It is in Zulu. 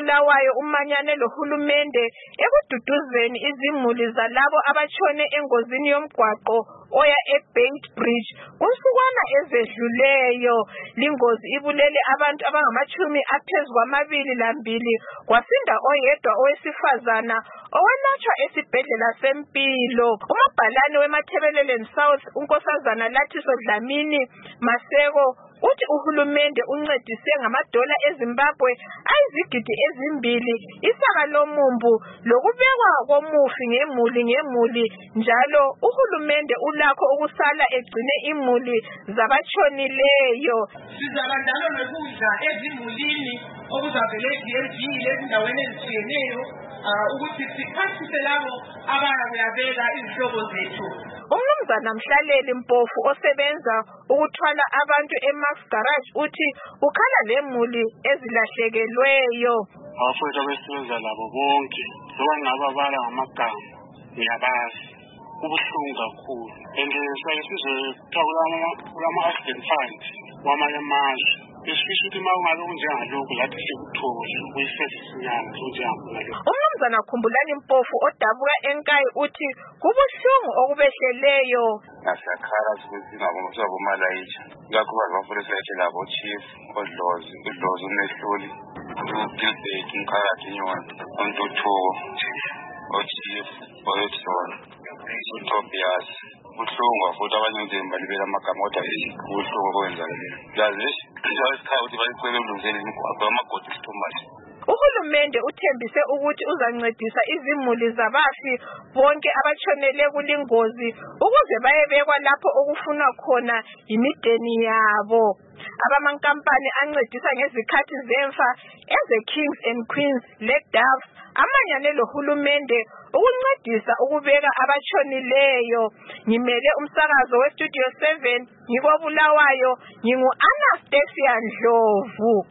koBulawayo umanyane lohulumende ekududuzeni izimuli zalabo abatshone engozini yomgwaqo oya eBeitbridge kunsukwana ezedluleyo. Lingozi ibulele abantu abangamachumi aphezulu kwamabili kwasinda oyedwa owesifazana owelatshwa esibhedlela sempilo. Umabhalane weMathebeleleni South unkosazana Lathiso Dlamini Maseko uthi uhulumende uncedise ngamadola eZimbabwe ayizigidi ezimbili isaka lomumbu lokubekwa komufi ngemuli njalo uhulumende ulakho ukusala egcine imuli zabatshonileyo. Sizabandana nokudla ezimulini okuzavele DLG ezindaweni ezitshiyeneyo ukuthi siphathise labo abayabeka izihlobo zethu. Umnumzana Mhlaleli Mpofu osebenza ukuthwala abantu eMax Garage uthi ukhala lemuli ezilahlekelweyo. Abafowethu abesebenza labo bonke ngaba bala ngamagama ngiyabazi kubuhlungu kakhulu and sizothola kulama-accident fund wamanye amazwe esifisa ukuthi uma ungabe kunjengalokhu lathi sikuthole kuyisesinyanga kunjengalokhu. Umnumzana Khumbulani Mpofu odabuka eNkayi uthi kubuhlungu okubehleleyo. Nasakhala ukuthi ngabomalayitsha ikakhulukazi abafundisi labo chief odlozi umehluli uDilbert Mkhalathi Nyoni uNtuthuko ochief oyothola uTobias buhlungu futhi abanye nzimba libela amagama kodwa kubuhlungu okwenzakeleyo. Yazi isikhathi ukuthi bayicela ulungele imigwaqo amagodi isithombathi. Uhulumende uthembise ukuthi uzancedisa izimuli zabafi bonke abatshonele kulingozi ukuze bayebekwa lapho okufunwa khona imideni yabo. Abamankampani ancedisa ngezikhathi zemfa eze-Kings and Queens leDoves amanyane lohulumende ukuncedisa ukubeka abatshonileyo. Ngimele umsakazo weStudio 7 ngikoBulawayo ngingu-Anastasia Ndlovu.